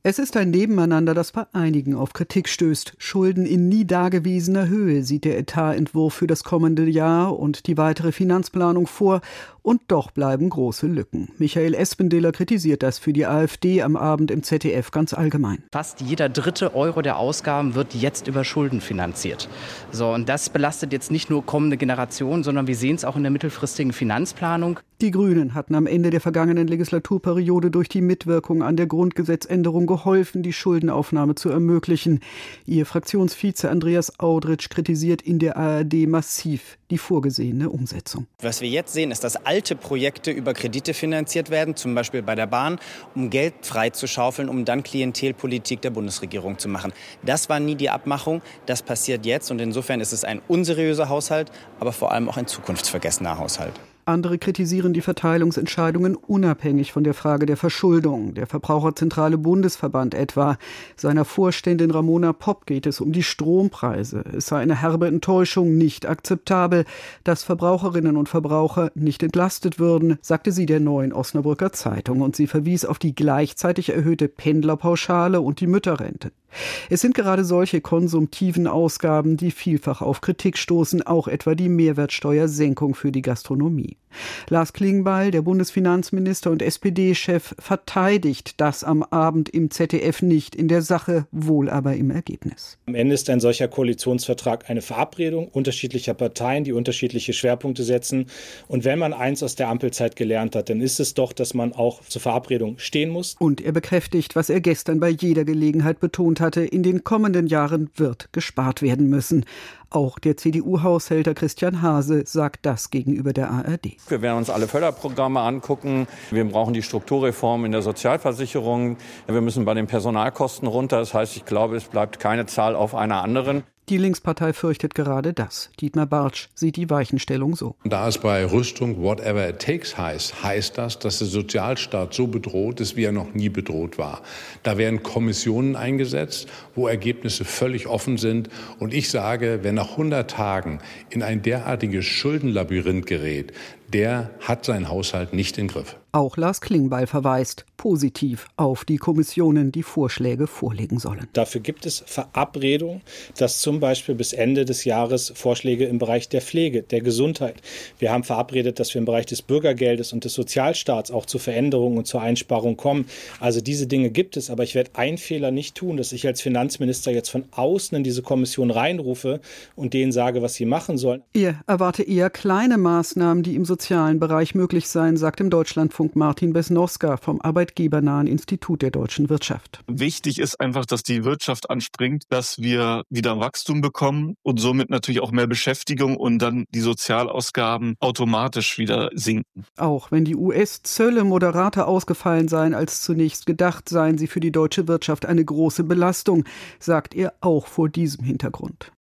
Es ist ein Nebeneinander, das bei einigen auf Kritik stößt. Schulden in nie dagewesener Höhe sieht der Etatentwurf für das kommende Jahr und die weitere Finanzplanung vor. Und doch bleiben große Lücken. Michael Espendiler kritisiert das für die AfD am Abend im ZDF ganz allgemein. Fast jeder dritte Euro der Ausgaben wird jetzt über Schulden finanziert. So, und das belastet jetzt nicht nur kommende Generationen, sondern wir sehen es auch in der mittelfristigen Finanzplanung. Die Grünen hatten am Ende der vergangenen Legislaturperiode durch die Mitwirkung an der Grundgesetzänderung geholfen, die Schuldenaufnahme zu ermöglichen. Ihr Fraktionsvize Andreas Audritsch kritisiert in der ARD massiv die vorgesehene Umsetzung. Was wir jetzt sehen, ist, dass alte Projekte über Kredite finanziert werden, zum Beispiel bei der Bahn, um Geld freizuschaufeln, um dann Klientelpolitik der Bundesregierung zu machen. Das war nie die Abmachung, das passiert jetzt und insofern ist es ein unseriöser Haushalt, aber vor allem auch ein zukunftsvergessener Haushalt. Andere kritisieren die Verteilungsentscheidungen unabhängig von der Frage der Verschuldung. Der Verbraucherzentrale Bundesverband etwa. Seiner Vorständin Ramona Popp geht es um die Strompreise. Es sei eine herbe Enttäuschung, nicht akzeptabel, dass Verbraucherinnen und Verbraucher nicht entlastet würden, sagte sie der Neuen Osnabrücker Zeitung. Und sie verwies auf die gleichzeitig erhöhte Pendlerpauschale und die Mütterrente. Es sind gerade solche konsumtiven Ausgaben, die vielfach auf Kritik stoßen, auch etwa die Mehrwertsteuersenkung für die Gastronomie. Lars Klingbeil, der Bundesfinanzminister und SPD-Chef, verteidigt das am Abend im ZDF nicht in der Sache, wohl aber im Ergebnis. Am Ende ist ein solcher Koalitionsvertrag eine Verabredung unterschiedlicher Parteien, die unterschiedliche Schwerpunkte setzen. Und wenn man eins aus der Ampelzeit gelernt hat, dann ist es doch, dass man auch zur Verabredung stehen muss. Und er bekräftigt, was er gestern bei jeder Gelegenheit betont hatte, in den kommenden Jahren wird gespart werden müssen. Auch der CDU-Haushälter Christian Hase sagt das gegenüber der ARD. Wir werden uns alle Förderprogramme angucken. Wir brauchen die Strukturreform in der Sozialversicherung. Wir müssen bei den Personalkosten runter. Das heißt, ich glaube, es bleibt keine Zahl auf einer anderen. Die Linkspartei fürchtet gerade das. Dietmar Bartsch sieht die Weichenstellung so. Da es bei Rüstung whatever it takes heißt das, dass der Sozialstaat so bedroht ist, wie er noch nie bedroht war. Da werden Kommissionen eingesetzt, wo Ergebnisse völlig offen sind. Und ich sage, wer nach 100 Tagen in ein derartiges Schuldenlabyrinth gerät, der hat seinen Haushalt nicht im Griff. Auch Lars Klingbeil verweist positiv auf die Kommissionen, die Vorschläge vorlegen sollen. Dafür gibt es Verabredungen, dass zum Beispiel bis Ende des Jahres Vorschläge im Bereich der Pflege, der Gesundheit. Wir haben verabredet, dass wir im Bereich des Bürgergeldes und des Sozialstaats auch zu Veränderungen und zur Einsparung kommen. Also diese Dinge gibt es, aber ich werde einen Fehler nicht tun, dass ich als Finanzminister jetzt von außen in diese Kommission reinrufe und denen sage, was sie machen sollen. Er erwarte eher kleine Maßnahmen, die im sozialen Bereich möglich seien, sagt im Deutschlandfunk Martin Besnowska vom Arbeitgebernahen Institut der deutschen Wirtschaft. Wichtig ist einfach, dass die Wirtschaft anspringt, dass wir wieder Wachstum bekommen und somit natürlich auch mehr Beschäftigung und dann die Sozialausgaben automatisch wieder sinken. Auch wenn die US-Zölle moderater ausgefallen seien als zunächst gedacht, seien sie für die deutsche Wirtschaft eine große Belastung, sagt er auch vor diesem Hintergrund.